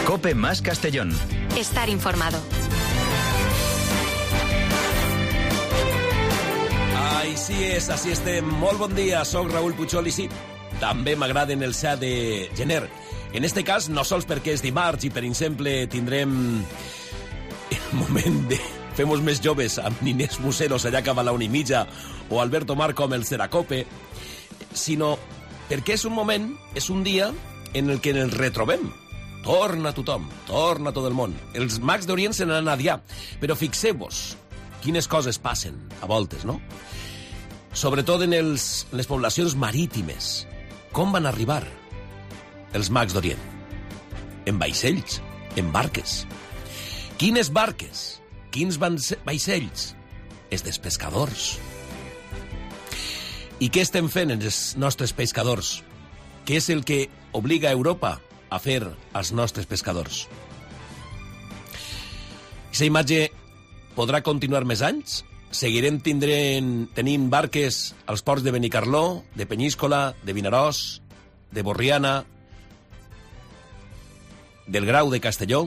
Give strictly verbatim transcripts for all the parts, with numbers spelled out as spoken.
COPE más Castellón. Estar informado. Així és, així estem. Molt bon dia, soc Raül Puigol i sí, també m'agraden el set de gener. En este cas, no sols perquè és dimarts i, per exemple, tindrem el moment de Femos més joves amb Ninés Museros allà cap a la una i mitja o Alberto Marco amb el Seracope, sinó perquè és un moment, és un dia en el que ens retrobem. Torna tothom, torna tot el món. Els mags d'Orient se n'han anat ja, però fixeu-vos quines coses passen a voltes, no? Sobretot en els, les poblacions marítimes. Com van arribar els mags d'Orient? En vaixells, en barques. Quines barques? Quins vaixells? Els dels pescadors. I què estem fent els nostres pescadors? Què és el que obliga a Europa a fer als nostres pescadors? Aquesta imatge podrà continuar més anys? Seguirem tindrent, tenint barques als ports de Benicarló, de Penyíscola, de Vinaròs, de Borriana, del Grau de Castelló,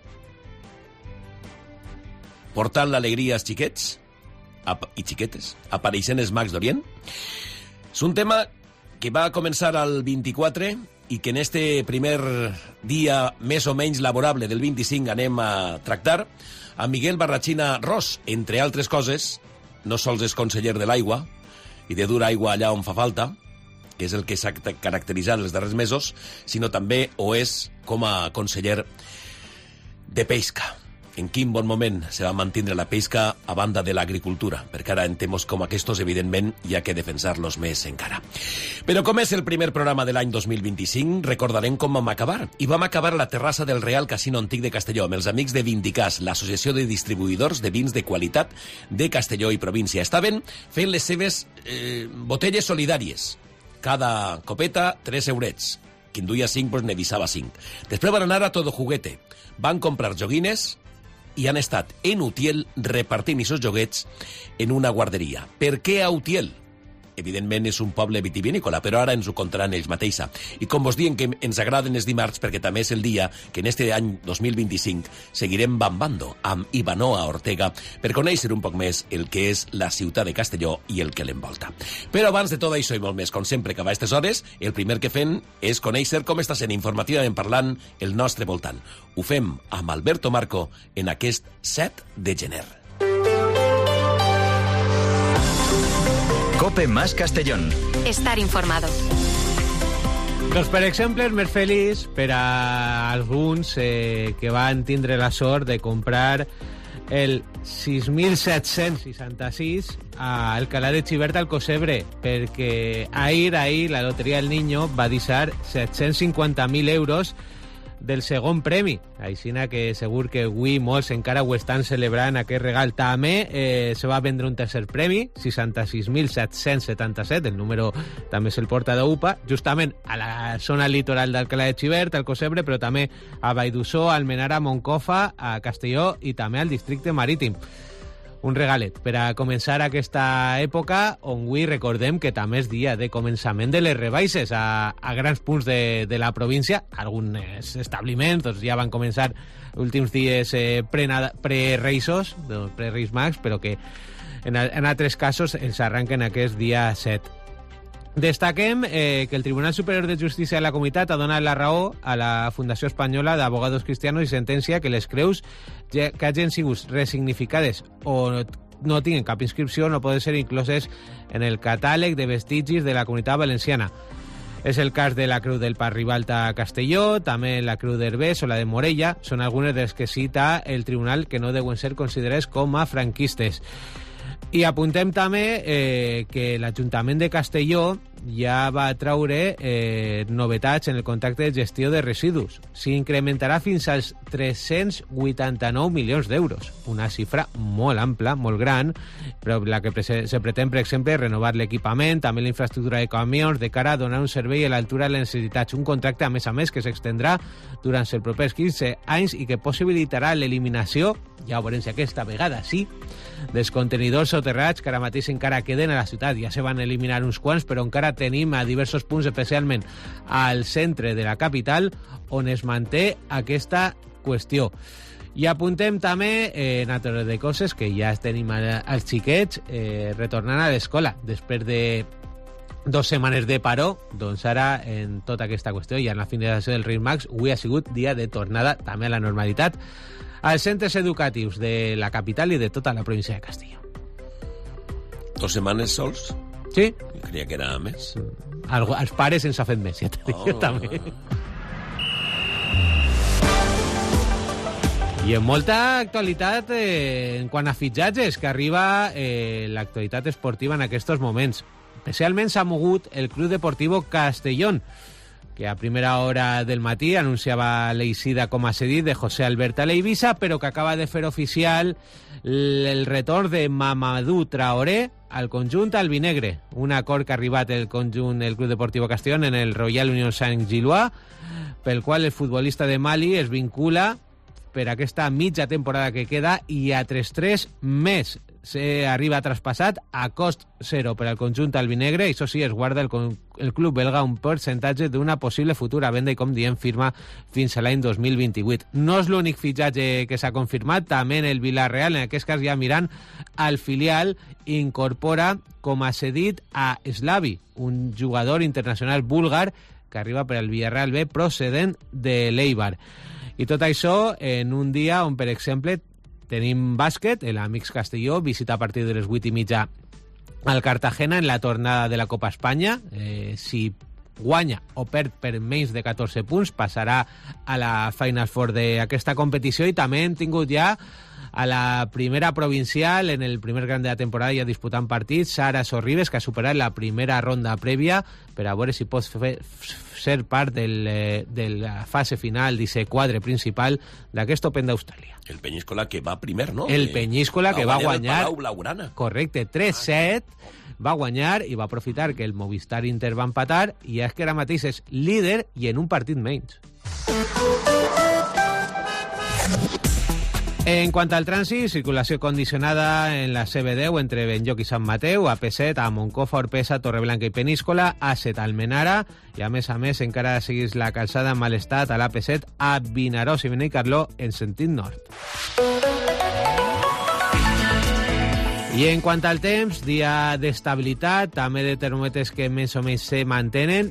portant l'alegria als xiquets i xiquetes, apareixent els mags d'Orient. És un tema que va començar el vint-i-quatre i que en este primer dia més o menys laborable del vint-i-cinc anem a tractar amb Miguel Barrachina Ros, entre altres coses, no sols és conseller de l'aigua i de dur aigua allà on fa falta, que és el que s'ha caracteritzat els darrers mesos, sinó també ho és com a conseller de pesca. En quin bon moment se va mantindre la pesca a banda de l'agricultura, perquè ara en temes com aquests, evidentment, hi ha que defensar-los més encara. Però com és el primer programa de l'any dos mil vint-i-cinc, recordarem com vam acabar. I vam acabar a la terrassa del Real Casino Antic de Castelló, amb els amics de Vindicàs, l'associació de distribuïdors de vins de qualitat de Castelló i província. Estaven fent les seves eh, botelles solidàries. Cada copeta, tres eurets. Qui en duia cinc, doncs ne deixava cinc. Després van anar a Todo Juguete. Van comprar joguines i han estat en Utiel repartint aquests joguets en una guarderia. Per què a Utiel? Evidentment és un poble vitivinícola, però ara ens ho contaran ells mateixa. I com vos diem que ens agraden els dimarts, perquè també és el dia que en este any dos mil vint-i-cinc seguirem bambando amb Ivanoa Ortega per conèixer un poc més el que és la ciutat de Castelló i el que l'envolta. Però abans de tot això i molt més, com sempre que va a aquestes hores, el primer que fem és conèixer com està sent informativament parlant el nostre voltant. Ho fem amb Alberto Marco en aquest set de gener. COPE más Castellón. Estar informado. Doncs, per exemple, és més feliç per a alguns eh, que van tindre la sort de comprar el sis mil set-cents seixanta-sis a Alcalá de Xivert al Cosebre, perquè ahir, ahir, la Loteria del Niño va deixar set-cents cinquanta mil euros del segon premi. Aixina que segur que avui molts encara ho estan celebrant, aquest regal. També eh, se va vendre un tercer premi, seixanta-sis mil set-cents setanta-set, el número també se'l porta d'U P A, justament a la zona litoral d'Alcalá de Xivert, al Cosebre, però també a Valldussó, a Almenara, a Moncofa, a Castelló i també al districte marítim. Un regalet per a començar aquesta època on avui recordem que també és dia de començament de les rebaixes a, a grans punts de, de la província. Alguns establiments doncs, ja van començar últims dies eh, pre-reixos, pre-reis mags, però que en, en altres casos els arranquen aquest dia set. Destaquem eh, que el Tribunal Superior de Justícia de la Comunitat ha donat la raó a la Fundació Espanyola d'Abogados Cristianos i sentencia que les creus que hagin sigut resignificades o no tinguin cap inscripció no poden ser incloses en el catàleg de vestigis de la Comunitat Valenciana. És el cas de la Creu del Pas Ribalta a Castelló, també la Creu d'Herbés o la de Morella, són algunes de les que cita el tribunal que no deuen ser considerades com a franquistes. I apuntem també eh, que l'Ajuntament de Castelló ja va traure eh, novetats en el contracte de gestió de residus. S'incrementarà fins als tres-cents vuitanta-nou milions d'euros. Una xifra molt ampla, molt gran, però la que se pretén, per exemple, renovar l'equipament, també la infraestructura de camions, de cara a donar un servei a l'altura de les necessitats. Un contracte, a més a més, que s'extendrà durant els propers quinze anys i que possibilitarà l'eliminació, ja veurem si aquesta vegada sí, dels contenidors soterrats que ara mateix encara queden a la ciutat. Ja se van eliminar uns quants, però encara encara tenim a diversos punts, especialment al centre de la capital, on es manté aquesta qüestió. I apuntem també, eh, en altres de coses, que ja tenim als xiquets eh, retornant a l'escola. Després de dos setmanes de paró, doncs ara, en tota aquesta qüestió, i en la finalització del Reis Mags, avui ha sigut dia de tornada també a la normalitat als centres educatius de la capital i de tota la província de Castelló. Dos setmanes sols? Sí. Jo creia que era més. Algo, els pares ens ha fet més, ja t'ho dic, Oh. també. I en molta actualitat eh, en quant a fitxatges, que arriba eh, l'actualitat esportiva en aquests moments. Especialment s'ha mogut el Club Deportivo Castellón, que a primera hora del matí anunciava l'eixida com a cedit de José Alberto a l'Eivissa, però que acaba de fer oficial el retorn de Mamadou Traoré al conjunt albinegre. Un acord que ha arribat el conjunt del Club Deportivo Castellón en el Royal Union Saint-Gillois, pel qual el futbolista de Mali es vincula per aquesta mitja temporada que queda i a tres tres més. Se arriba traspassat a cost zero per al conjunt albinegre i això sí, es guarda el, el club belga un percentatge d'una possible futura venda i, com diem, firma fins a l'any dos mil vint-i-vuit. No és l'únic fitxatge que s'ha confirmat, també en el Villarreal, en aquest cas ja mirant al filial, incorpora com a cedit a Slavi, un jugador internacional búlgar que arriba per al Villarreal B procedent de l'Eibar. I tot això en un dia on, per exemple, tenim bàsquet, l'Amics Castelló visita a partir de les vuit i mitja al Cartagena en la tornada de la Copa Espanya. Eh, si guanya o perd per menys de catorze punts, passarà a la Final Four d'aquesta competició. I també hem tingut ja a la primera provincial, en el primer gran de la temporada, ja disputant partits, Sara Sorribes, que ha superat la primera ronda prèvia per a veure si pot fer, ser part del, de la fase final d'aquest quadre principal d'aquest Open d'Austràlia. El Peñíscola que va primer, no? El Peñíscola que va guanyar... El Palau Blaugrana. Correcte, tres set, va guanyar i va aprofitar que el Movistar Inter va empatar, i és que ara mateix és líder i en un partit menys. En quant al trànsit, circulació condicionada en la C B deu entre Benlloc i Sant Mateu, A P set a Moncofa, Orpesa, Torreblanca i Peníscola, A set a Almenara, i a més a més encara seguís la calçada en mal estat a l'A P set a Vinaròs i Benicarló en sentit nord. I en quant al temps, dia d'estabilitat, també de termòmetres que més o menys se mantenen.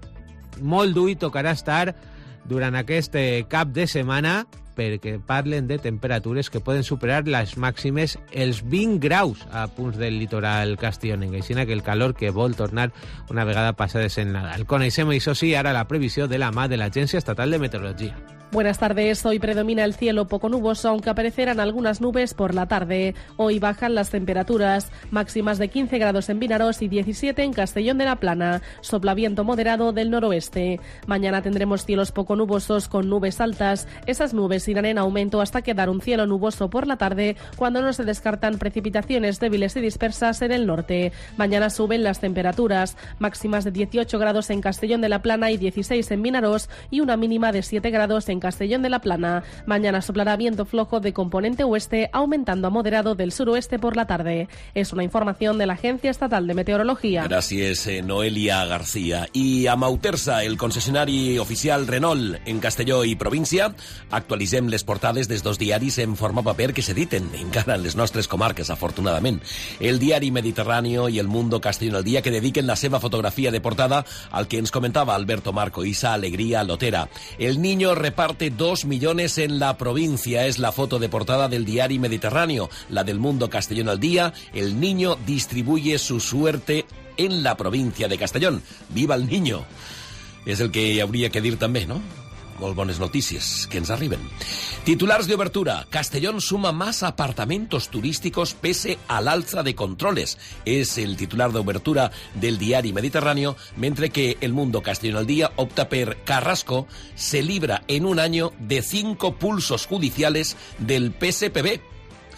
Molt dur tocarà estar durant aquest cap de setmana, perquè parlen de temperatures que poden superar les màximes els vint graus a punts del litoral castellonenc, així que el calor que vol tornar una vegada passades en Nadal. Coneixem, això sí, ara la previsió de la mà de l'Agència Estatal de Meteorologia. Buenas tardes. Hoy predomina el cielo poco nuboso, aunque aparecerán algunas nubes por la tarde. Hoy bajan las temperaturas, máximas de quince grados en Vinaròs y diecisiete en Castellón de la Plana. Sopla viento moderado del noroeste. Mañana tendremos cielos poco nubosos con nubes altas. Esas nubes irán en aumento hasta quedar un cielo nuboso por la tarde, cuando no se descartan precipitaciones débiles y dispersas en el norte. Mañana suben las temperaturas, máximas de dieciocho grados en Castellón de la Plana y dieciséis en Vinaròs y una mínima de siete grados en Castellón de la Plana. Mañana soplará viento flojo de componente oeste, aumentando a moderado del suroeste por la tarde. Es una información de la Agencia Estatal de Meteorología. Gràcies, eh, Noelia García. I a Mautersa, el concessionari oficial Renault en Castelló i província, actualitzem les portades dels dos diaris en forma paper que s'editen encara en les nostres comarques, afortunadament. El diari Mediterráneo i el Mundo Castellón al Día, que dediquen la seva fotografia de portada al que ens comentava Alberto Marco, esa alegría lotera. El niño reparte dos millones en la provincia. Es la foto de portada del diario Mediterráneo. La del Mundo Castellón al Día. El niño distribuye su suerte en la provincia de Castellón. ¡Viva el niño! És el que hauria que dir també, no? Molt bones notícies que ens arriben. Titulars de obertura. Castellón suma más apartamentos turísticos pese al alza de controles. Es el titular de obertura del diario Mediterráneo, mentre que El Mundo Castellón al Día opta per Carrasco se libra en un año de cinco pulsos judiciales del P S P B.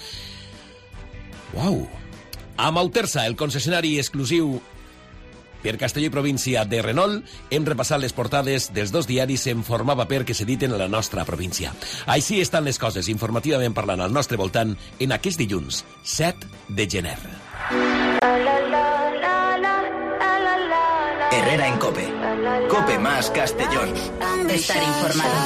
Uau! A Mautersa, el concessionari exclusiu per Castelló i província de Renault, hem repassat les portades dels dos diaris en forma paper que s'editen a la nostra província. Així estan les coses, informativament parlant, al nostre voltant, en aquest dilluns, set de gener. La, la, la, la, la, la, la, la. Herrera en COPE. COPE más Castellón. Estar informado.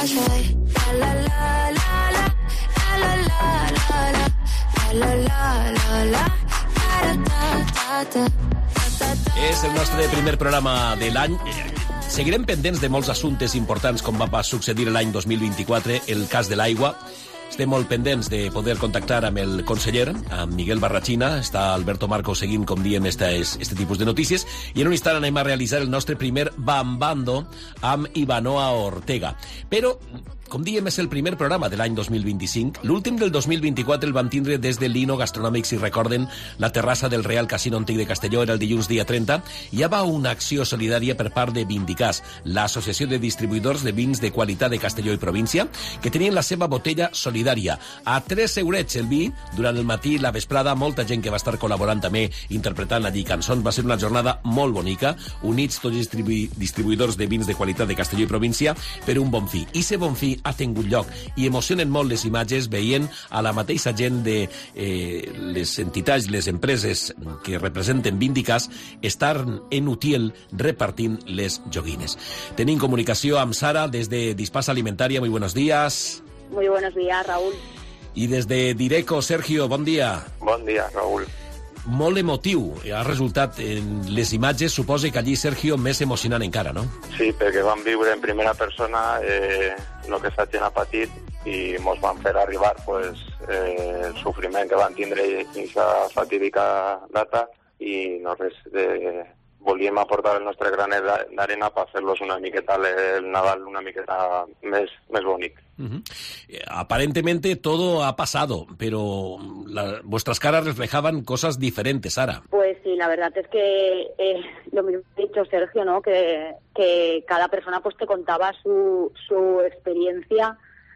És el nostre primer programa de l'any. Seguirem pendents de molts assumptes importants com va succeir l'any dos mil vint-i-quatre, el cas de l'aigua. Estem molt pendents de poder contactar amb el conseller, amb Miguel Barrachina. Està Alberto Marco seguint, com diem, este tipus de notícies. I en un instant anem a realitzar el nostre primer Bambando amb Ivanoa Ortega. Però, com diem, és el primer programa de l'any dos mil vint-i-cinc. L'últim del dos mil vint-i-quatre el vam tindre des de l'Ino Gastronòmic, si recorden, la terrassa del Real Casino Antic de Castelló, era el dilluns dia trenta. Hi va una acció solidària per part de Vindicàs, l'associació de distribuïdors de vins de qualitat de Castelló i província, que tenien la seva botella solidària. A tres eurets el vi, durant el matí i la vesprada, molta gent que va estar col·laborant també, interpretant allí cançons. Va ser una jornada molt bonica, units tots els distribu distribuïdors de vins de qualitat de Castelló i província per un bon fi. I ese bon fi ha tingut lloc i emocionen molt les imatges veient a la mateixa gent de eh, les entitats, les empreses que representen Vindicàs estar en Utiel repartint les joguines. Tenim comunicació amb Sara des de Dispasa Alimentaria. Muy buenos días. Muy buenos días, Raúl. I des de Direco, Sergio, bon dia. Bon dia, Raúl. Molt emotiu ha resultat en les imatges, suposo que allí, Sergio, més emocionant encara, no? Sí, perquè vam viure en primera persona eh, el que aquesta gent ha patit i ens van fer arribar pues, eh, el sofriment que van tindre en aquesta fatídica data i no res, eh, volíem aportar el nostre granet d'arena per fer-los una miqueta el Nadal una miqueta més, més bonic. Uh-huh. eh, aparentemente todo ha pasado, pero la, vuestras caras reflejaban cosas diferentes, Sara. Pues sí, la verdad es que eh, lo mismo ha dicho Sergio, ¿no? Que, que cada persona pues te contaba su, su experiencia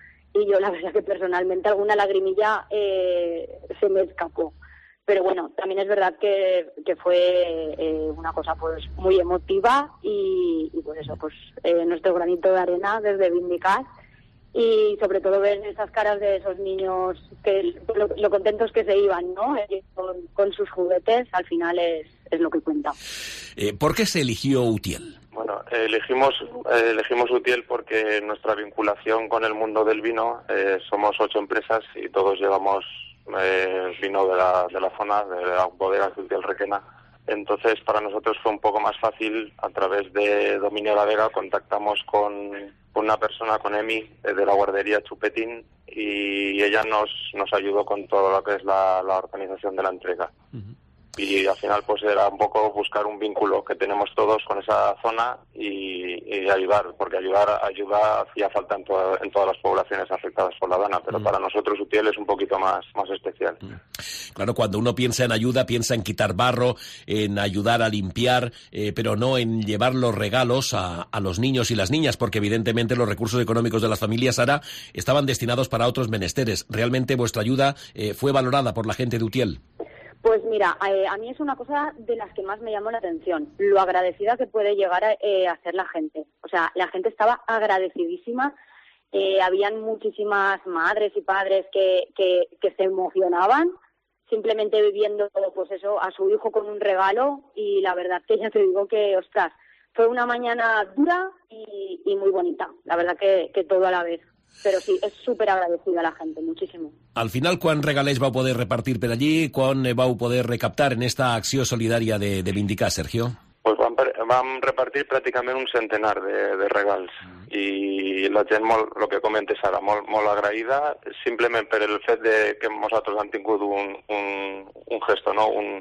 y yo la verdad que personalmente alguna lagrimilla eh, se me escapó. Pero bueno, también es verdad que, que fue eh, una cosa pues muy emotiva y, y pues eso, pues eh, nuestro granito de arena desde Vindicàs. Y sobre todo ver esas caras de esos niños, que lo, lo contentos que se iban, ¿no? Con, con sus juguetes, al final es, es lo que cuenta. Eh, ¿Por qué se eligió Utiel? Bueno, elegimos, eh, elegimos Utiel porque nuestra vinculación con el mundo del vino, eh, somos ocho empresas y todos llevamos eh, vino de la, de la zona, de la bodega de Utiel Requena. Entonces, para nosotros fue un poco más fácil, a través de Dominio La Vega, contactamos con, con una persona, con Emi, de la guardería Chupetín, y ella nos, nos ayudó con todo lo que es la, la organización de la entrega. Uh-huh. Y al final pues era un poco buscar un vínculo que tenemos todos con esa zona y, y ayudar, porque ayudar ayuda hacía falta en, to en todas las poblaciones afectadas por la dana, pero mm. para nosotros Utiel es un poquito más, más especial. Mm. Claro, cuando uno piensa en ayuda, piensa en quitar barro, en ayudar a limpiar, eh, pero no en llevar los regalos a, a los niños y las niñas, porque evidentemente los recursos económicos de las familias, Sara, estaban destinados para otros menesteres. ¿Realmente vuestra ayuda eh, fue valorada por la gente de Utiel? Pues mira, eh, a mí es una cosa de las que más me llamó la atención, lo agradecida que puede llegar a eh, hacer la gente. O sea, la gente estaba agradecidísima, eh, habían muchísimas madres y padres que, que, que se emocionaban simplemente viviendo pues eso, a su hijo con un regalo, y la verdad que ya te digo que, ostras, fue una mañana dura y, y muy bonita, la verdad que, que todo a la vez. Pero sí, es súper agradecida la gente, muchísimo. Al final, ¿cuán regalés vau poder repartir per allí? ¿Cuán vau poder recaptar en esta acció solidària de, de Vindicàs, Sergio? Pues vam, vam repartir pràcticament un centenar de, de regals mm. i la gent, molt, el que comentes ara, molt, molt agraïda, simplement per el fet de que nosaltres hem tingut un, un, un gesto, no? un,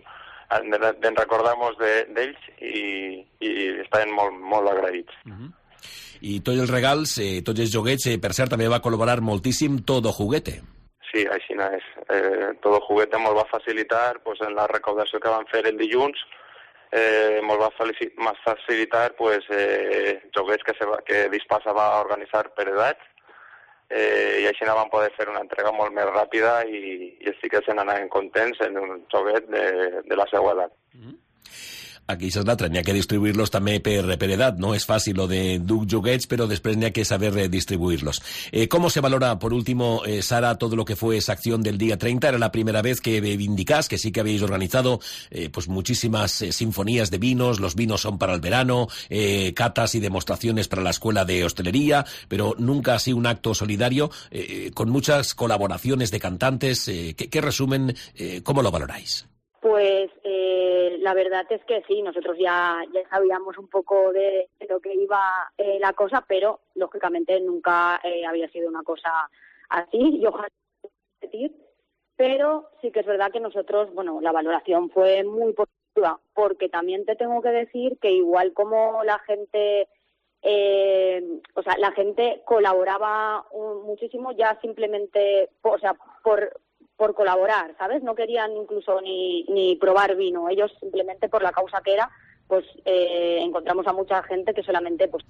en recordar-nos d'ells i, i estaven molt, molt agraïts. Mm-hmm. I tots els regals, eh, tots els joguets, eh, per cert, també va col·laborar moltíssim Todo Juguete. Sí, així no és. Eh, Todo Juguete ens va facilitar pues, en la recaudació que van fer el dilluns, eh, ens va facilitar pues, eh, joguets que, se va, que Dispasa va organitzar per edats, eh, i així no van poder fer una entrega molt més ràpida i, i els xiquets se n'anaven contents en un joguet de, de la seva edat. Mm-hmm. aquí a l'altre, n'hi ha que distribuir-los també per, per edat, no és fàcil lo de dur joguets, però després n'hi ha que saber eh, distribuirlos. Eh, ¿Cómo se valora, por último, eh, Sara, todo lo que fue esa acción del día treinta? Era la primera vez que Vindicás, que sí que habéis organizado eh, pues muchísimas eh, sinfonías de vinos, los vinos son para el verano, eh, catas y demostraciones para la escuela de hostelería, pero nunca así un acto solidario, eh, con muchas colaboraciones de cantantes. Eh, ¿qué, ¿Qué resumen? Eh, ¿Cómo lo valoráis? Pues eh, la verdad es que sí, nosotros ya, ya sabíamos un poco de, de lo que iba eh, la cosa, pero lógicamente nunca eh, había sido una cosa así, y ojalá repetir, pero sí que es verdad que nosotros, bueno, la valoración fue muy positiva, porque también te tengo que decir que igual como la gente, eh, o sea, la gente colaboraba un, muchísimo ya simplemente, o sea, por... por colaborar, ¿sabes? No querían incluso ni, ni probar vino. Ellos simplemente por la causa que era, pues eh, encontramos a mucha gente que solamente pues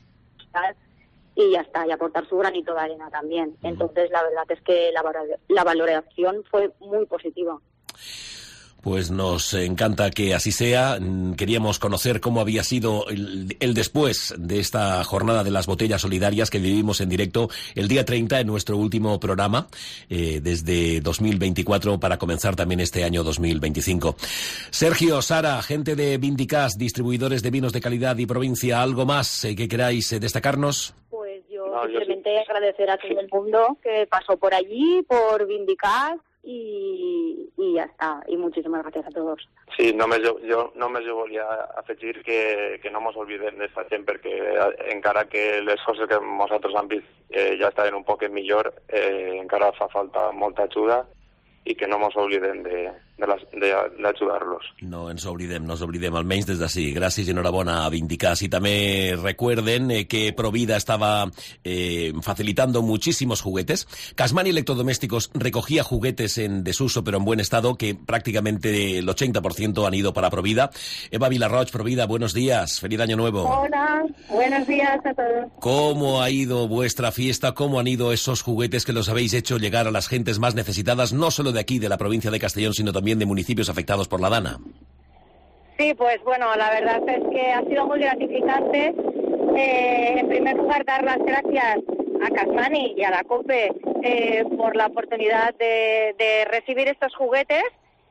y ya está, y aportar su granito de arena también. Entonces la verdad es que la, la valoración fue muy positiva. Pues nos encanta que así sea. Queríamos conocer cómo había sido el, el después de esta jornada de las botellas solidarias que vivimos en directo el día treinta en nuestro último programa eh, desde dos mil veinticuatro para comenzar también este año dos mil veinticinco. Sergio, Sara, gente de Vindicás, distribuidores de vinos de calidad y provincia, ¿algo más eh, que queráis eh, destacarnos? Pues yo no, simplemente yo sí. agradecer a todo el mundo que pasó por allí, por Vindicás, i, i ja està, i muchísimas gracias a todos. Sí, només jo, jo només jo volia afegir que, que no mos oblidem d'esta gent, perquè encara que les coses que nosaltres hem vist eh, ja estaven un poc millor, eh, encara fa falta molta ajuda i que no mos oblidem d'ajudar-los. No ens oblidem, no ens oblidem, almenys des d'ací. Gràcies i enhorabona a Vindicás. Y también recuerden eh, que Provida estaba eh, facilitando muchísimos juguetes. Casmani Electrodomésticos recogía juguetes en desuso pero en buen estado, que prácticamente el ochenta por ciento han ido para Provida. Eva Vilarroch, Provida, buenos días, feliz año nuevo. Hola, buenos días a todos. ¿Cómo ha ido vuestra fiesta? ¿Cómo han ido esos juguetes que los habéis hecho llegar a las gentes más necesitadas, no solo de aquí, de la provincia de Castellón, sino también de municipios afectados por la Dana? Sí, pues bueno, la verdad es que ha sido muy gratificante. Eh, en primer lugar, dar las gracias a Casmani y a la COPE eh, por la oportunidad de, de recibir estos juguetes,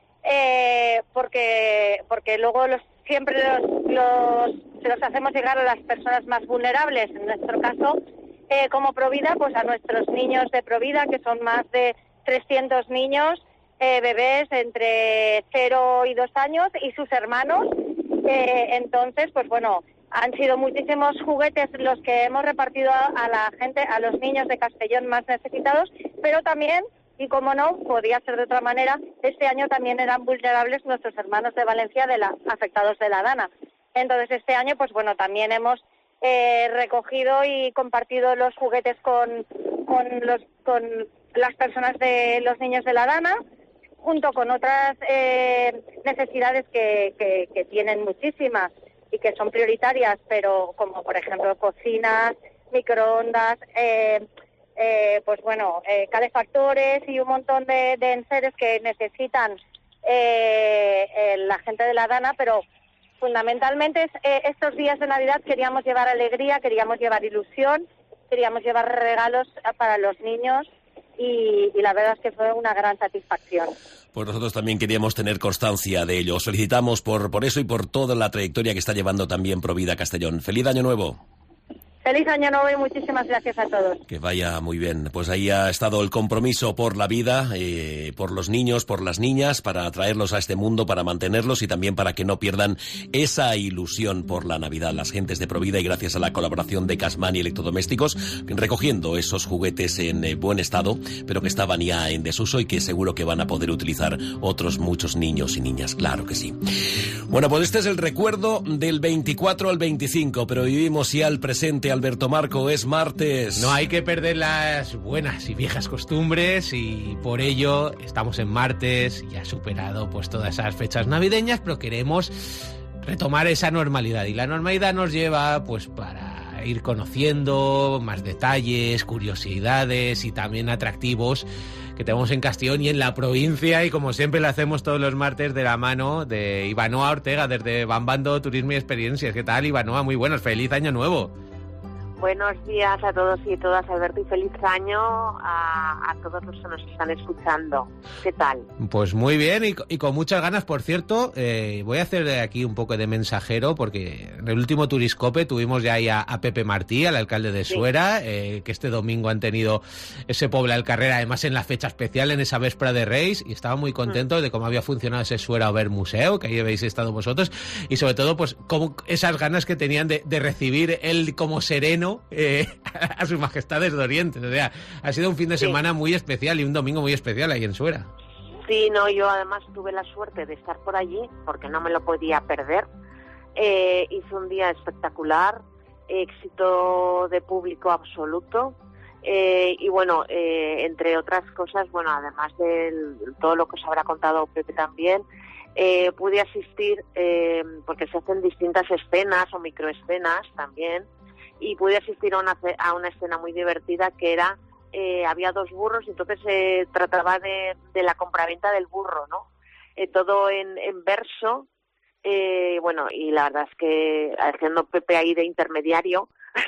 eh, porque porque luego los, siempre los, los, se los hacemos llegar a las personas más vulnerables. En nuestro caso, eh, como Provida, pues a nuestros niños de Provida, que son más de trescientos niños, eh, bebés entre cero y dos años y sus hermanos. Eh, entonces, pues bueno, han sido muchísimos juguetes los que hemos repartido a, a la gente, a los niños de Castellón más necesitados, pero también, y como no, podía ser de otra manera, este año también eran vulnerables nuestros hermanos de Valencia, de la, afectados de la Dana. Entonces, este año, pues bueno, también hemos eh, recogido y compartido los juguetes con, con los con las personas de los niños de la Dana, junto con otras eh, necesidades que, que, que tienen muchísimas y que son prioritarias, pero como por ejemplo cocinas, microondas, eh, eh, pues bueno, eh, calefactores y un montón de, de enseres que necesitan eh, eh, la gente de la Dana, pero fundamentalmente eh, estos días de Navidad queríamos llevar alegría, queríamos llevar ilusión, queríamos llevar regalos para los niños. Y, y la verdad es que fue una gran satisfacción. Pues nosotros también queríamos tener constancia de ello. Os felicitamos por, por eso y por toda la trayectoria que está llevando también Provida Castellón. ¡Feliz Año Nuevo! Feliz Año Nuevo y muchísimas gracias a todos. Que vaya muy bien. Pues ahí ha estado el compromiso por la vida, eh, por los niños, por las niñas, para traerlos a este mundo, para mantenerlos y también para que no pierdan esa ilusión por la Navidad. Las gentes de Provida, y gracias a la colaboración de Casmani Electrodomésticos, recogiendo esos juguetes en eh, buen estado, pero que estaban ya en desuso y que seguro que van a poder utilizar otros muchos niños y niñas. Claro que sí. Bueno, pues este es el recuerdo del veinticuatro al veinticinco, pero vivimos ya el presente. Alberto Marco, es martes. No hay que perder las buenas y viejas costumbres y por ello estamos en martes y ha superado pues todas esas fechas navideñas, pero queremos retomar esa normalidad y la normalidad nos lleva pues para para ir conociendo más detalles, curiosidades y también atractivos que tenemos en Castellón y en la provincia, y como siempre lo hacemos todos los martes de la mano de Ivanoa Ortega desde Bambando Turismo y Experiencias. ¿Qué tal, Ivanoa? Muy buenos, feliz año nuevo. Buenos días a todos y todas, Alberto, y feliz año a, a todos los que nos están escuchando. ¿Qué tal? Pues muy bien y, y con muchas ganas. Por cierto, eh, voy a hacer aquí un poco de mensajero porque en el último Turiscope tuvimos ya ahí a, a Pepe Martí, al alcalde de sí. Suera, eh, que este domingo han tenido ese Pobla del Carrer, además en la fecha especial, en esa véspera de Reis, y estaba muy contento mm. de cómo había funcionado ese Suera Over Museo, que ahí habéis estado vosotros, y sobre todo pues como esas ganas que tenían de, de recibir él como sereno Eh, a sus majestades de Oriente. O sea, ha sido un fin de sí. semana muy especial y un domingo muy especial ahí en Suera. Sí, no, yo además tuve la suerte de estar por allí porque no me lo podía perder. Eh, hizo un día espectacular, éxito de público absoluto. Eh, y bueno, eh, entre otras cosas, bueno, además de todo lo que os habrá contado Pepe también, eh, pude asistir eh, porque se hacen distintas escenas o microescenas también. Y pude asistir a una, a una escena muy divertida que era, eh, había dos burros y entonces se eh, trataba de, de la compraventa del burro, ¿no? Eh, todo en, en verso, eh, bueno, y la verdad es que haciendo Pepe ahí de intermediario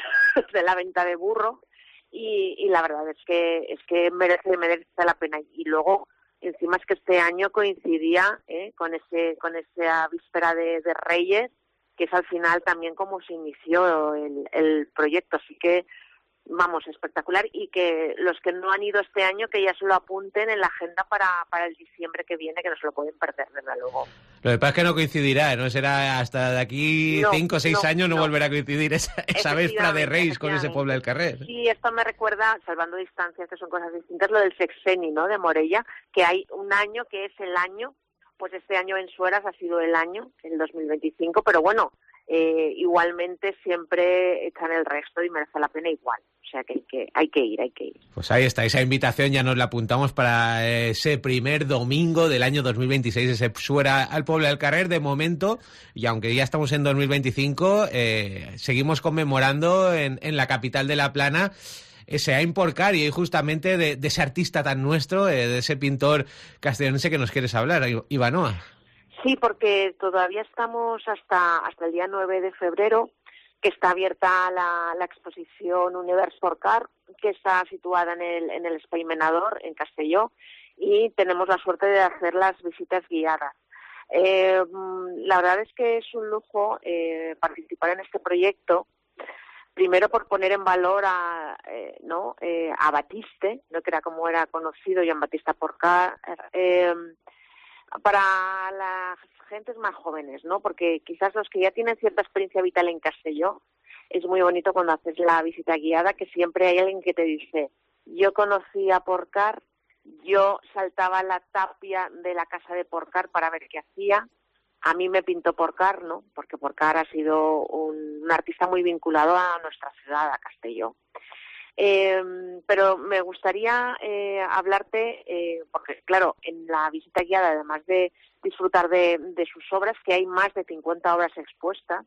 de la venta de burro, y, y la verdad es que es que merece, merece la pena. Y luego, encima es que este año coincidía eh, con ese con esa víspera de, de Reyes, que es al final también como se inició el, el proyecto. Así que, vamos, espectacular, y que los que no han ido este año que ya se lo apunten en la agenda para, para el diciembre que viene, que no se lo pueden perder, desde luego. Lo que pasa es que no coincidirá, ¿no? Será hasta de aquí no, cinco o seis no, años no, no volverá a coincidir esa, esa véspera de Reis con ese Puebla del Carrer. Sí, esto me recuerda, salvando distancias, que son cosas distintas, lo del sexenio, ¿no?, de Morella, que hay un año que es el año. Pues este año en Sueras ha sido el año, el dos mil veinticinco, pero bueno, eh, igualmente siempre está en el resto y merece la pena igual. O sea que hay que, hay que ir, hay que ir. Pues ahí está, esa invitación ya nos la apuntamos para ese primer domingo del año dos mil veintiséis, ese Suera al Puebla del Carrer. De momento, y aunque ya estamos en dos mil veinticinco, eh, seguimos conmemorando en, en la capital de La Plana ese Any Porcar, y justamente de, de ese artista tan nuestro, eh, de ese pintor castellonense que nos quieres hablar, Ivanoa. Sí, porque todavía estamos hasta hasta el día nueve de febrero, que está abierta la, la exposición Univers Porcar, que está situada en el, en el Espai Menador, en Castelló, y tenemos la suerte de hacer las visitas guiadas. Eh, la verdad es que es un lujo eh, participar en este proyecto. Primero por poner en valor a eh, no eh, a Batiste, no que era como era conocido, Joan Batista Porcar, eh, para las gentes más jóvenes, ¿no? Porque quizás los que ya tienen cierta experiencia vital en Castelló, es muy bonito cuando haces la visita guiada que siempre hay alguien que te dice: yo conocí a Porcar, yo saltaba la tapia de la casa de Porcar para ver qué hacía. A mí me pintó Porcar, ¿no? Porque Porcar ha sido un, un artista muy vinculado a nuestra ciudad, a Castelló. Eh, pero me gustaría eh, hablarte, eh, porque claro, en la visita guiada, además de disfrutar de, de sus obras, que hay más de cincuenta obras expuestas,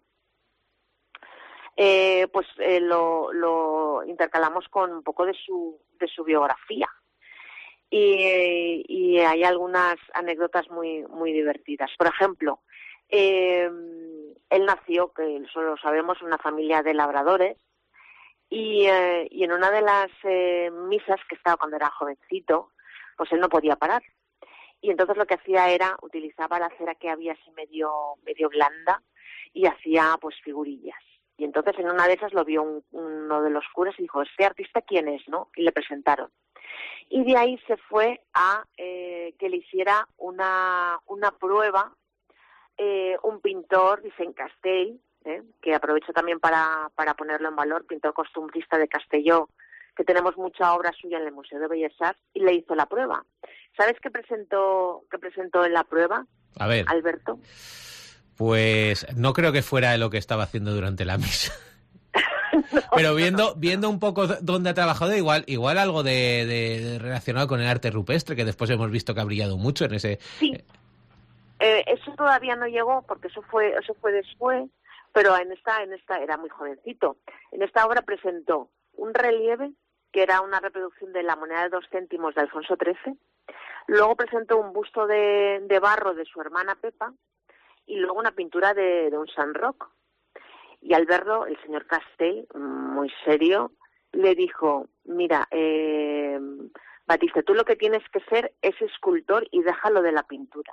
eh, pues eh, lo, lo intercalamos con un poco de su, de su biografía. Y, y hay algunas anécdotas muy muy divertidas. Por ejemplo, eh, él nació, que solo lo sabemos, en una familia de labradores, y, eh, y en una de las eh, misas que estaba cuando era jovencito, pues él no podía parar. Y entonces lo que hacía era, utilizaba la cera que había así medio, medio blanda, y hacía pues figurillas. Y entonces en una de esas lo vio un, uno de los curas y dijo: ¿este artista quién es, no? Y le presentaron. Y de ahí se fue a eh, que le hiciera una, una prueba eh, un pintor, Vicent Castell, eh, que aprovecho también para, para ponerlo en valor, pintor costumbrista de Castelló, que tenemos mucha obra suya en el Museo de Bellas Arts, y le hizo la prueba. ¿Sabes qué presentó, qué presentó en la prueba, a ver, Alberto? Pues no creo que fuera lo que estaba haciendo durante la misa. No, pero viendo no. viendo un poco dónde ha trabajado, igual igual algo de, de, de relacionado con el arte rupestre, que después hemos visto que ha brillado mucho en ese... Sí, eh, eso todavía no llegó, porque eso fue eso fue después, pero en esta, en esta era muy jovencito. En esta obra presentó un relieve, que era una reproducción de la moneda de dos céntimos de Alfonso trece, luego presentó un busto de, de barro de su hermana Pepa, y luego una pintura de, de un San Roc. Y al verlo, el señor Castell, muy serio, le dijo, mira, eh, Batista, tú lo que tienes que ser es escultor y déjalo de la pintura.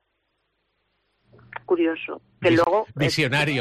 Curioso. Que Vis- luego... Visionario.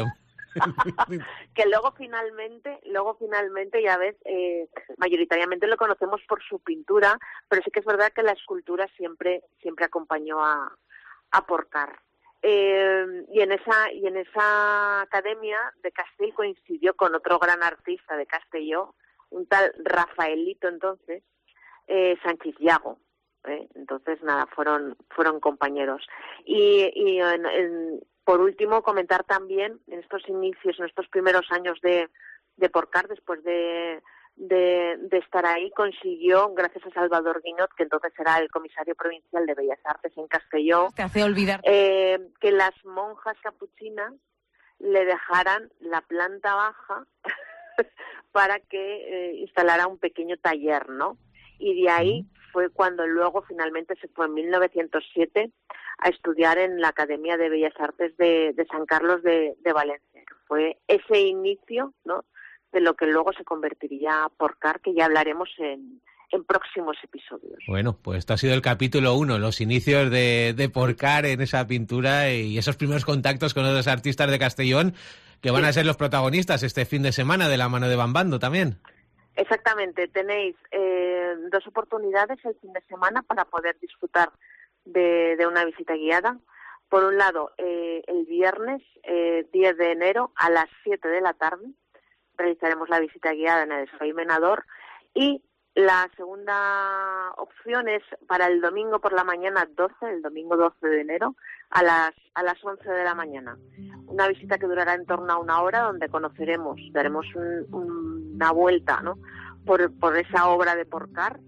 que luego finalmente, luego finalmente, ya ves, eh, mayoritariamente lo conocemos por su pintura, pero sí que es verdad que la escultura siempre, siempre acompañó a, a Porcar. Eh, y en esa y en esa academia de Castell coincidió con otro gran artista de Castelló, un tal Rafaelito entonces, eh, Sánchez Llago. ¿eh? Entonces nada, fueron fueron compañeros. Y, y en, en, por último comentar también en estos inicios, en estos primeros años de, de Porcar, después de De, de estar ahí, consiguió, gracias a Salvador Guinot, que entonces era el comisario provincial de Bellas Artes en Castelló, Te hace olvidar. eh, que las monjas capuchinas le dejaran la planta baja para que eh, instalara un pequeño taller, ¿no? Y de ahí fue cuando luego finalmente se fue en mil novecientos siete a estudiar en la Academia de Bellas Artes de, de San Carlos de, de Valencia, que fue ese inicio, ¿no?, de lo que luego se convertiría Porcar, que ya hablaremos en, en próximos episodios. Bueno, pues esto ha sido el capítulo uno, los inicios de, de Porcar en esa pintura y esos primeros contactos con otros artistas de Castellón que van sí. a ser los protagonistas este fin de semana de la mano de Bambando también. Exactamente, tenéis eh, dos oportunidades el fin de semana para poder disfrutar de, de una visita guiada. Por un lado, eh, el viernes eh, diez de enero a las siete de la tarde, realizaremos la visita guiada en el Esfaimenador, y la segunda opción es para el domingo por la mañana doce, el domingo doce de enero, a las a las once de la mañana. Una visita que durará en torno a una hora, donde conoceremos, daremos un, un, una vuelta, ¿no?, por, por esa obra de Porcar,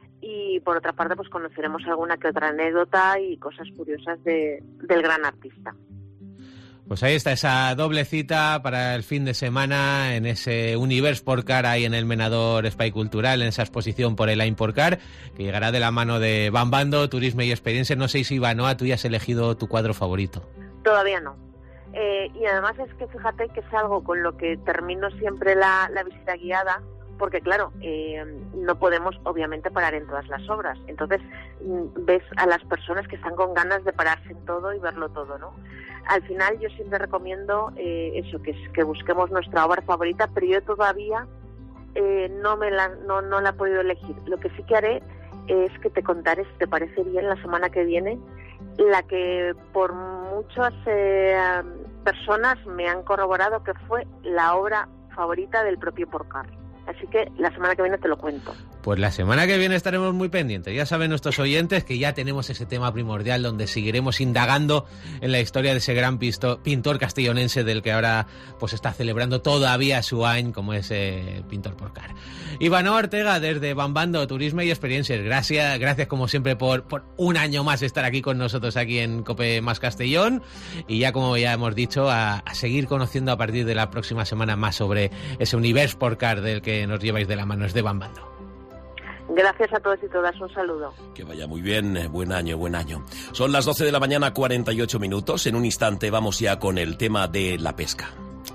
y por otra parte pues conoceremos alguna que otra anécdota y cosas curiosas de, del gran artista. Pues ahí está esa doble cita para el fin de semana en ese Univers Porcar ahí en el Menador Espai Cultural, en esa exposición por el Ain Porcar, que llegará de la mano de Bambando, Turisme y Experiencia. No sé si, Ivanoa, tú ya has elegido tu cuadro favorito. Todavía no. Eh, y además es que fíjate que es algo con lo que termino siempre la, la visita guiada, porque claro, eh, no podemos obviamente parar en todas las obras. Entonces ves a las personas que están con ganas de pararse en todo y verlo todo, ¿no? Al final yo siempre recomiendo eh, eso, que, que busquemos nuestra obra favorita, pero yo todavía eh, no, me la, no, no la he podido elegir. Lo que sí que haré es que te contaré, si te parece bien, la semana que viene, la que por muchas eh, personas me han corroborado que fue la obra favorita del propio Porcar. Así que la semana que viene te lo cuento. Pues la semana que viene estaremos muy pendientes. Ya saben nuestros oyentes que ya tenemos ese tema primordial donde seguiremos indagando en la historia de ese gran pisto, pintor castellonense del que ahora pues está celebrando todavía su año, como es eh, pintor Porcar. Ivanoa Ortega, desde Bambando, Turisme y Experiencias. Gracias, gracias como siempre por, por un año más estar aquí con nosotros aquí en Cope Más Castellón. Y ya como ya hemos dicho, a, a seguir conociendo a partir de la próxima semana más sobre ese Univers Porcar del que nos lleváis de la mano, es de Bambando. Gracias a todos y todas, un saludo. Que vaya muy bien, buen año, buen año. Son las doce de la mañana, cuarenta y ocho minutos. En un instante vamos ya con el tema de la pesca.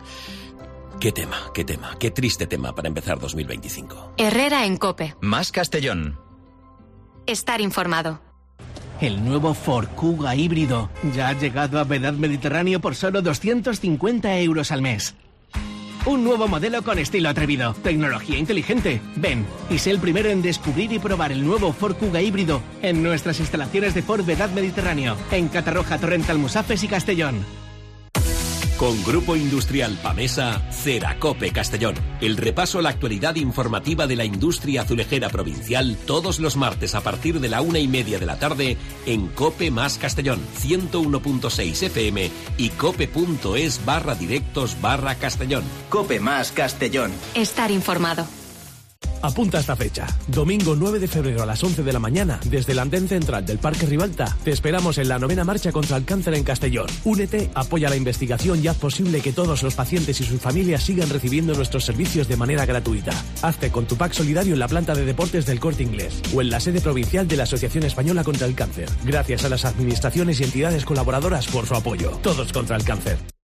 Qué tema, qué tema, qué triste tema para empezar dos mil veinticinco. Herrera en Cope. Más Castellón. Estar informado. El nuevo Ford Kuga híbrido ya ha llegado a Vedad Mediterráneo por solo doscientos cincuenta euros al mes. Un nuevo modelo con estilo atrevido, tecnología inteligente. Ven y sé el primero en descubrir y probar el nuevo Ford Kuga híbrido en nuestras instalaciones de Ford Vedad Mediterráneo, en Catarroja, Torrent, Almusafes y Castellón. Con Grupo Industrial Pamesa, Ceracope Castellón. El repaso a la actualidad informativa de la industria azulejera provincial todos los martes a partir de la una y media de la tarde en Cope Más Castellón, ciento uno punto seis F M y cope.es barra directos barra Castellón. Cope Más Castellón. Estar informado. Apunta esta fecha. Domingo nueve de febrero a las once de la mañana, desde el andén central del Parque Ribalta, te esperamos en la novena marcha contra el cáncer en Castellón. Únete, apoya la investigación y haz posible que todos los pacientes y sus familias sigan recibiendo nuestros servicios de manera gratuita. Hazte con tu pack solidario en la planta de deportes del Corte Inglés o en la sede provincial de la Asociación Española contra el Cáncer. Gracias a las administraciones y entidades colaboradoras por su apoyo. Todos contra el cáncer.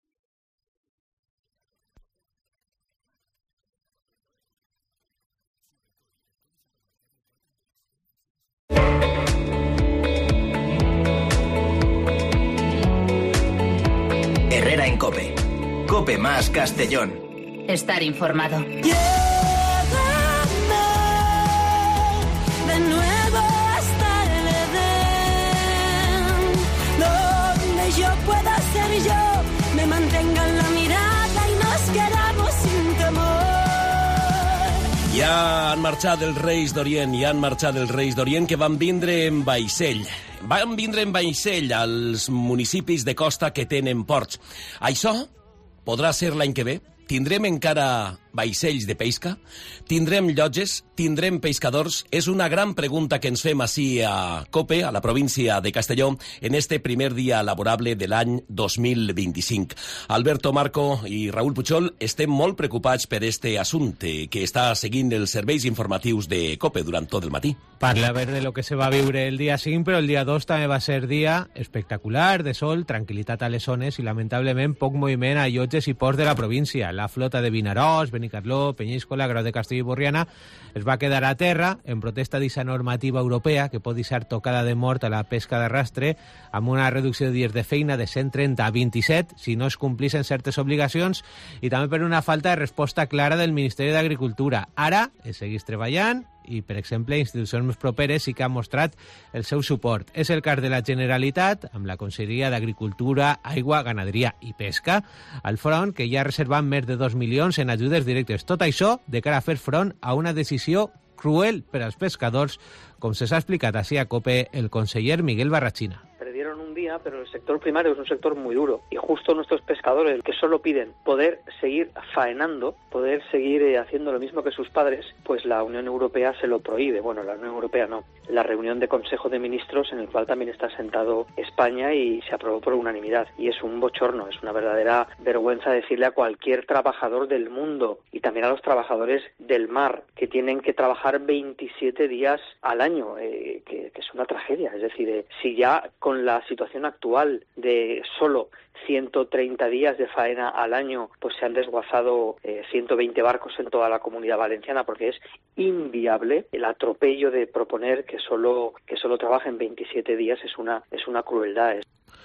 Herrera en COPE. COPE más Castellón. Estar informado. Llévame de nuevo hasta el Edén, donde yo pueda ser yo, me mantenga en la mirada y nos queramos sin temor. Ja han marxat els Reis d'Orient, ja han marxat els Reis d'Orient que van vindre en vaixell. Van vindre en vaixell als municipis de costa que tenen ports. Això podrà ser l'any que ve? Tindrem encara vaixells de pesca? Tindrem llotges? Tindrem pescadors? És una gran pregunta que ens fem ací a COPE, a la província de Castelló, en este primer dia laborable de l'any dos mil vint-i-cinc. Alberto Marco i Raúl Puchol estem molt preocupats per este assumpte que està seguint els serveis informatius de COPE durant tot el matí. Parla a ver de lo que se va a viure el dia cinc, però el dia dos també va ser dia espectacular, de sol, tranquil·litat a les zones i lamentablement poc moviment a llotges i ports de la província. La flota de Vinaròs, Benicarló, Penyíscola, Grau de Castelló i Borriana es va quedar a terra en protesta d'aquesta normativa europea que pot deixar tocada de mort a la pesca d'arrastre amb una reducció de dies de feina de cent trenta a vint-i-set si no es complissin certes obligacions i també per una falta de resposta clara del Ministeri d'Agricultura. Ara es segueix treballant i, per exemple, institucions més properes sí que han mostrat el seu suport. És el cas de la Generalitat, amb la Conselleria d'Agricultura, Aigua, Ganaderia i Pesca, al front, que ja ha reservat més de dos milions en ajudes directes. Tot això de cara a fer front a una decisió cruel per als pescadors, com se s'ha explicat així a COPE el conseller Miguel Barrachina. Perdieron un día, pero el sector primario es un sector muy duro y justo nuestros pescadores que solo piden poder seguir faenando, poder seguir eh, haciendo lo mismo que sus padres, pues la Unión Europea se lo prohíbe. Bueno, la Unión Europea no. La reunión de Consejo de Ministros en el cual también está sentado España y se aprobó por unanimidad. Y es un bochorno, es una verdadera vergüenza decirle a cualquier trabajador del mundo y también a los trabajadores del mar que tienen que trabajar veintisiete días al año, eh, que, que es una tragedia. Es decir, eh, si ya con la situación actual de solo ciento treinta días de faena al año, pues se han desguazado eh, ciento veinte barcos en toda la Comunidad Valenciana, porque es inviable el atropello de proponer que solo que solo trabajen veintisiete días, es una és una crueldad.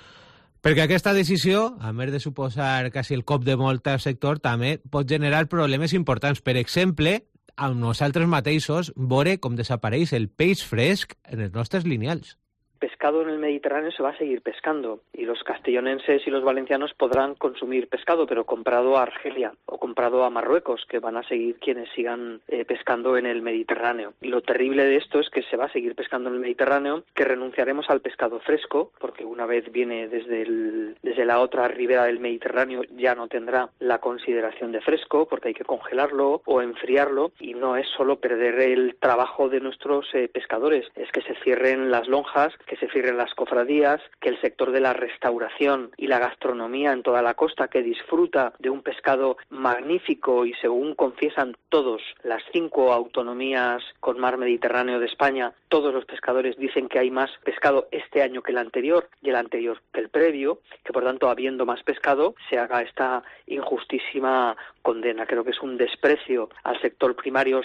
Perquè aquesta decisió, a més de suposar quasi el cop de molt al sector, també pot generar problemes importants. Per exemple, amb nosaltres mateixos, veure com desapareix el peix fresc en els nostres lineals. Pescado en el Mediterráneo se va a seguir pescando y los castellonenses y los valencianos podrán consumir pescado, pero comprado a Argelia o comprado a Marruecos, que van a seguir quienes sigan eh, pescando en el Mediterráneo. Y lo terrible de esto es que se va a seguir pescando en el Mediterráneo, que renunciaremos al pescado fresco, porque una vez viene desde, el, desde la otra ribera del Mediterráneo ya no tendrá la consideración de fresco, porque hay que congelarlo o enfriarlo, y no es solo perder el trabajo de nuestros eh, pescadores, es que se cierren las lonjas, que se cierren las cofradías, que el sector de la restauración y la gastronomía en toda la costa, que disfruta de un pescado magnífico y según confiesan todos, las cinco autonomías con mar Mediterráneo de España, todos los pescadores dicen que hay más pescado este año que el anterior y el anterior que el previo, que por tanto habiendo más pescado se haga esta injustísima condena. Creo que es un desprecio al sector primario.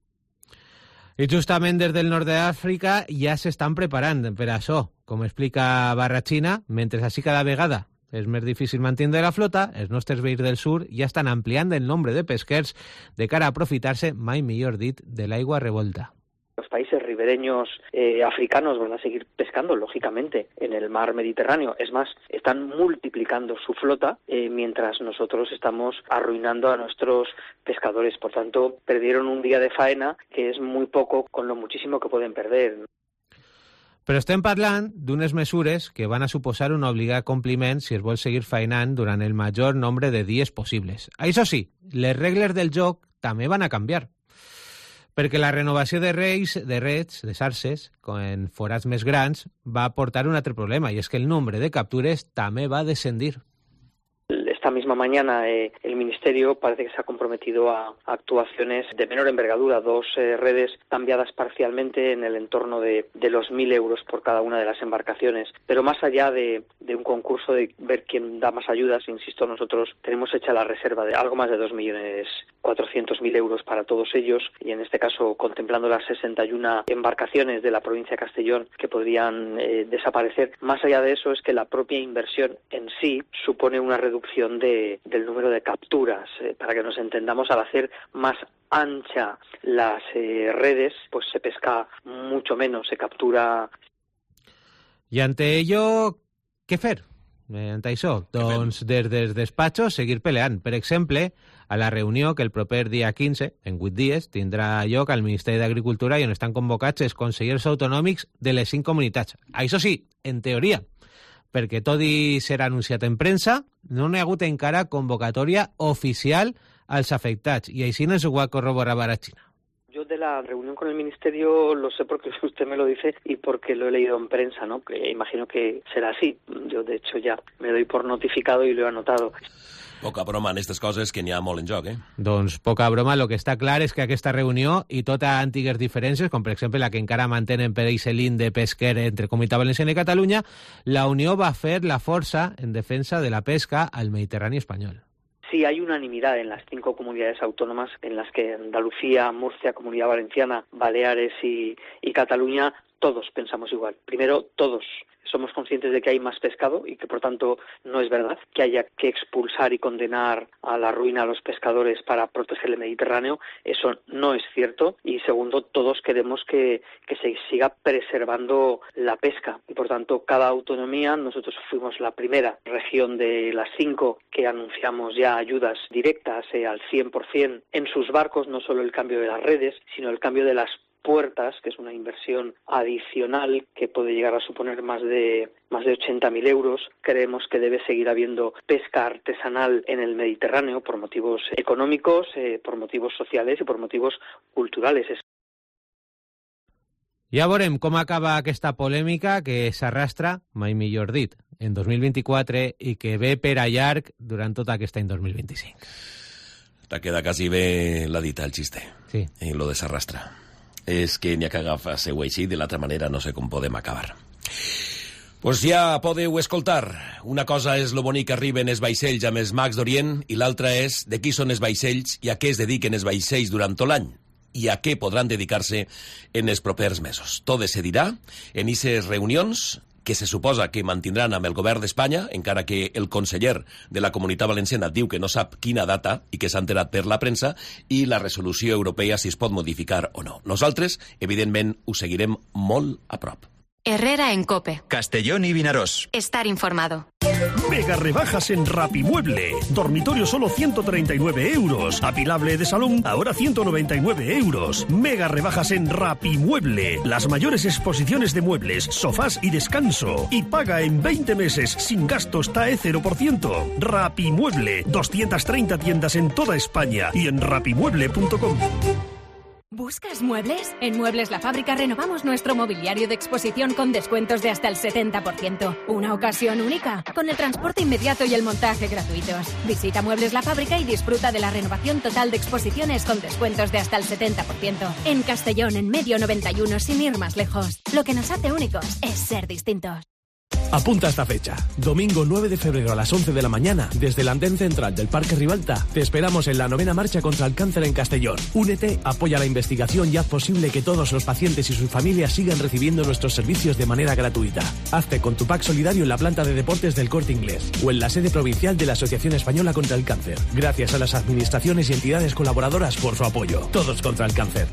I justament des del nord d'Àfrica ja s'estan preparant per això, com explica Barrachina, mentre així cada vegada és més difícil mantenir la flota, els nostres veïns del sud ja estan ampliant el nombre de pesquers de cara a aprofitar-se, mai millor dit, de l'aigua revolta. Los países ribereños eh, africanos van a seguir pescando, lógicamente, en el mar Mediterráneo. Es más, están multiplicando su flota eh, mientras nosotros estamos arruinando a nuestros pescadores. Por tanto, perdieron un día de faena, que es muy poco con lo muchísimo que pueden perder. Però estem parlant d'unes mesures que van a suposar un obligat compliment si es vol seguir faenant durant el major nombre de dies possibles. Això sí, les regles del joc també van a canviar. perquè la renovació de reis, de rets, de sarses, en forats més grans, va aportar un altre problema, i és que el nombre de captures també va descendir. Esta misma mañana eh, el Ministerio parece que se ha comprometido a, a actuaciones de menor envergadura, dos eh, redes cambiadas parcialmente en el entorno de, de los mil euros por cada una de las embarcaciones. Pero más allá de, de un concurso de ver quién da más ayudas, insisto, nosotros tenemos hecha la reserva de algo más de dos millones cuatrocientos mil euros para todos ellos, y en este caso contemplando las sesenta y una embarcaciones de la provincia de Castellón que podrían eh, desaparecer. Más allá de eso es que la propia inversión en sí supone una reducción De, del número de capturas. Eh, para que nos entendamos, al hacer más ancha las eh, redes, pues se pesca mucho menos, se captura. I ante ello, què fer? Eh, ante això, doncs des dels despatxos seguir peleant. Per exemple, a la reunió que el proper dia quinze, en vuit dies, tindrà lloc al Ministeri d'Agricultura i on estan convocats els consellers autonòmics de les cinc comunitats. Això sí, en teoria, perquè tot i ser anunciat en premsa, no n'hi ha hagut encara convocatòria oficial als afectats, i així no s'ho va corroborar Barachina. Yo de la reunión con el Ministerio lo sé porque usted me lo dice y porque lo he leído en prensa, ¿no? Que imagino que será así. Yo, de hecho, ya me doy por notificado y lo he anotado. Poca broma en aquestes coses, que n'hi ha molt en joc, eh? Doncs poca broma, el que està clar és que aquesta reunió i totes antigues diferències, com per exemple la que encara mantenen per eixe link de pesquer entre Comunitat Valenciana i Catalunya, la Unió va fer la força en defensa de la pesca al Mediterrani espanyol. Sí, hay unanimidad en las cinco comunidades autónomas en las que Andalucía, Murcia, Comunidad Valenciana, Baleares y, y Cataluña, todos pensamos igual. Primero, todos somos conscientes de que hay más pescado y que, por tanto, no es verdad que haya que expulsar y condenar a la ruina a los pescadores para proteger el Mediterráneo. Eso no es cierto. Y segundo, todos queremos que, que se siga preservando la pesca. Y, por tanto, cada autonomía, nosotros fuimos la primera región de las cinco que anunciamos ya ayudas directas eh, al cien por ciento en sus barcos, no solo el cambio de las redes, sino el cambio de las puertas, que es una inversión adicional que puede llegar a suponer más de más de ochenta mil euros. Creemos que debe seguir habiendo pesca artesanal en el Mediterráneo por motivos económicos, eh, por motivos sociales y por motivos culturales. Ja veurem com acaba aquesta polèmica que s'arrastra, mai millor dit, en dos mil vint-i-quatre i que ve per a llarg durant tot aquest any dos mil vint-i-cinc. Te queda quasi bé la dita, el xiste. Sí. I lo de s'arrastra. És que n'hi ha que agafar-se-ho així, de l'altra manera no sé com podem acabar. Pues ja podeu escoltar. Una cosa és lo bonic que arriben els vaixells amb els mags d'Orient i l'altra és de qui són els vaixells i a què es dediquen els vaixells durant tot l'any i a què podran dedicar-se en els propers mesos. Tot se dirà en aquestes reunions que se suposa que mantindran amb el govern d'Espanya, encara que el conseller de la Comunitat Valenciana diu que no sap quina data i que s'ha enterat per la premsa, i la resolució europea si es pot modificar o no. Nosaltres, evidentment, ho seguirem molt a prop. Herrera en COPE. Castellón y Vinaròs. Estar informado. Mega rebajas en Rapimueble. Dormitorio solo ciento treinta y nueve euros. Apilable de salón ahora ciento noventa y nueve euros. Mega rebajas en Rapimueble. Las mayores exposiciones de muebles, sofás y descanso. Y paga en veinte meses sin gastos T A E cero por ciento. Rapimueble. doscientas treinta tiendas en toda España y en rapimueble punto com. ¿Buscas muebles? En Muebles La Fábrica renovamos nuestro mobiliario de exposición con descuentos de hasta el setenta por ciento. Una ocasión única, con el transporte inmediato y el montaje gratuitos. Visita Muebles La Fábrica y disfruta de la renovación total de exposiciones con descuentos de hasta el setenta por ciento. En Castellón, en Medio noventa y uno, sin ir más lejos. Lo que nos hace únicos es ser distintos. Apunta esta fecha. Domingo nueve de febrero a las once de la mañana, desde el andén central del Parque Ribalta, te esperamos en la novena marcha contra el cáncer en Castellón. Únete, apoya la investigación y haz posible que todos los pacientes y sus familias sigan recibiendo nuestros servicios de manera gratuita. Hazte con tu pack solidario en la planta de deportes del Corte Inglés o en la sede provincial de la Asociación Española contra el Cáncer. Gracias a las administraciones y entidades colaboradoras por su apoyo. Todos contra el cáncer.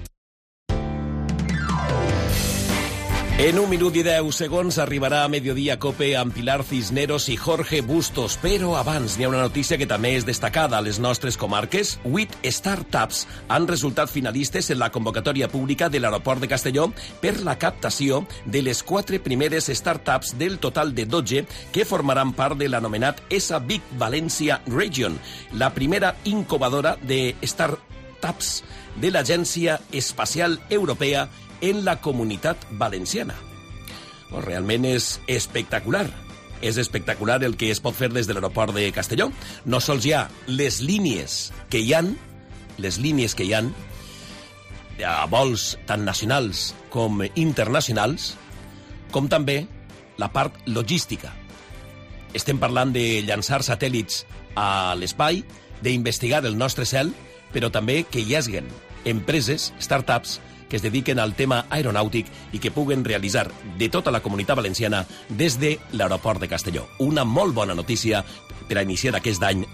En un minut i deu segons arribarà a Mediodía Cope amb Pilar Cisneros i Jorge Bustos, però abans n'hi ha una notícia que també és destacada a les nostres comarques. Vuit startups han resultat finalistes en la convocatòria pública de l'aeroport de Castelló per la captació de les quatre primeres startups del total de dotze que formaran part de l'anomenat S A Big Valencia Region, la primera incubadora de startups startups de l'Agència Espacial Europea en la Comunitat Valenciana. Oh, realment és espectacular. És espectacular el que es pot fer des de l'aeroport de Castelló. No sols hi ha les línies que hi han, les línies que hi han, a vols tant nacionals com internacionals, com també la part logística. Estem parlant de llançar satèl·lits a l'espai, d'investigar el nostre cel, però també que hi haguen empreses, startups, que es dediquen al tema aeronàutic i que puguen realitzar de tota la Comunitat Valenciana des de l'aeroport de Castelló. Una molt bona notícia per a iniciar aquest any